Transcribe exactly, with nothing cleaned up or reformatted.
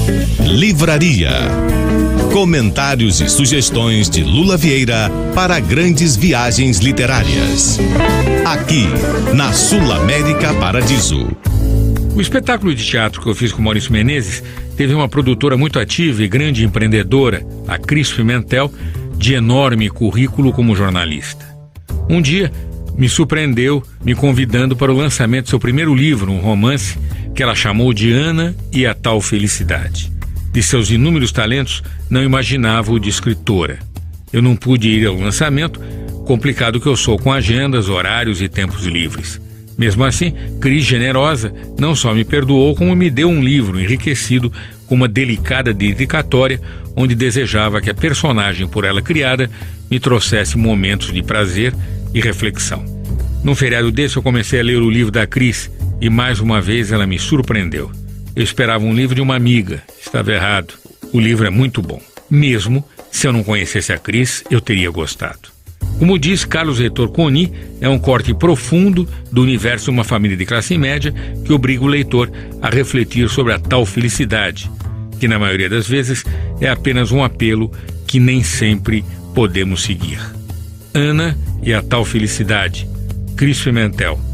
Livraria. Comentários e sugestões de Lula Vieira para grandes viagens literárias. Aqui, na Sul América Paradiso. O espetáculo de teatro que eu fiz com Maurício Menezes teve uma produtora muito ativa e grande empreendedora, a Cris Pimentel, de enorme currículo como jornalista. Um dia, me surpreendeu me convidando para o lançamento do seu primeiro livro, um romance que ela chamou de Ana e a Tal Felicidade. De seus inúmeros talentos, não imaginava-o de escritora. Eu não pude ir ao lançamento, complicado que eu sou com agendas, horários e tempos livres. Mesmo assim, Cris, generosa, não só me perdoou, como me deu um livro enriquecido com uma delicada dedicatória, onde desejava que a personagem por ela criada me trouxesse momentos de prazer e reflexão. Num feriado desse, eu comecei a ler o livro da Cris e, mais uma vez, ela me surpreendeu. Eu esperava um livro de uma amiga. Estava errado. O livro é muito bom. Mesmo se eu não conhecesse a Cris, eu teria gostado. Como diz Carlos Heitor Coni, é um corte profundo do universo de uma família de classe média que obriga o leitor a refletir sobre a tal felicidade, que na maioria das vezes é apenas um apelo que nem sempre podemos seguir. Ana e a Tal Felicidade, Cris Pimentel.